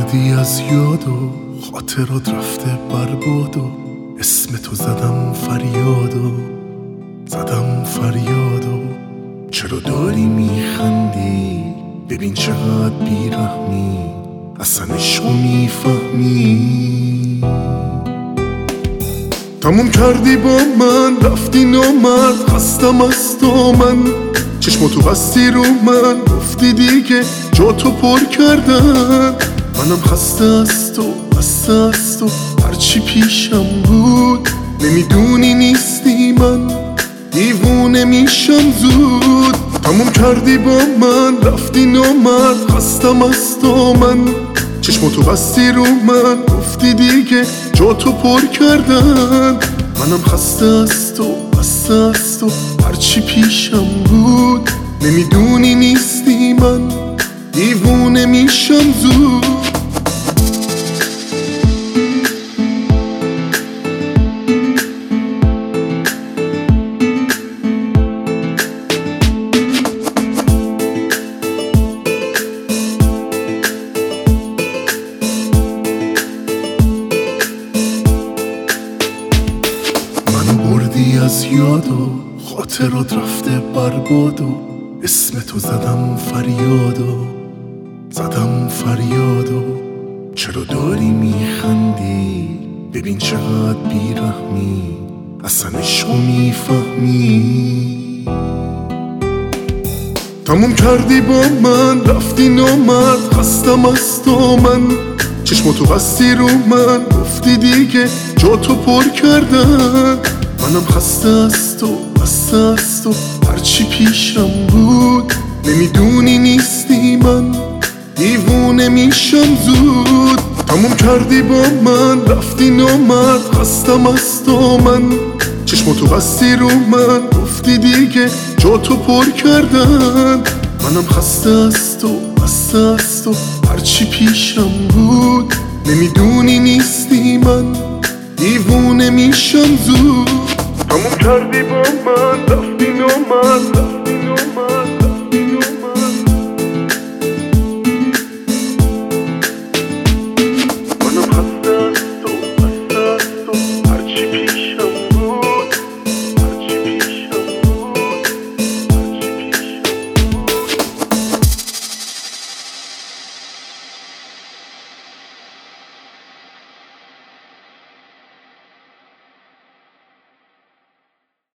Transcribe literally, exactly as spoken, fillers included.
بردی از یاد و خاطرات رفته برباد و اسم تو زدم فریاد و زدم فریاد و چرا داری میخندی؟ ببین چقدر بیرحمی، اصلا عشقو میفهمی. تموم کردی با من، رفتی نامرد، خستم از تو من. چشماتو بستی رو من، گفتی دیگه جا تو پر کردن. منم خسته از تو، خسته از تو، هرچی پیشم بود. نمیدونی نیستی من، دیوونه میشم زود. تموم کردی با من، رفتی نامرد، خستم از تو من. چشماتو بستی رو من، گفتی دیگه جا تو پر کردن. منم خسته از تو، خسته از تو، هرچی پیشم بود. نمیدونی نیستی من، دیوونه میشم زود. بردی از یاد و خاطرات رفته برباد و اسم تو زدم فریاد و زدم فریاد و چرا داری میخندی؟ ببین چقدر بیرحمی، اصلا عشقو میفهمی. تموم کردی با من، رفتی نامرد، خستم از تو من. چشماتو بستی رو من، گفتی دیگه جا تو پر کردن. منم خسته از تو، خسته از تو، هرچی پیشم بود. نمیدونی نیستی من، دیوونه میشم زود. تموم کردی با من، رفتی نامرد، خستم از تو من. چشماتو بستی رو من، گفتی دیگه جا تو پر کردن. منم خسته از تو، خسته از تو، هرچی پیشم بود. نمیدونی نیستی من، دیوونه میشم زود. تموم کردی با من، رفتی نامرد.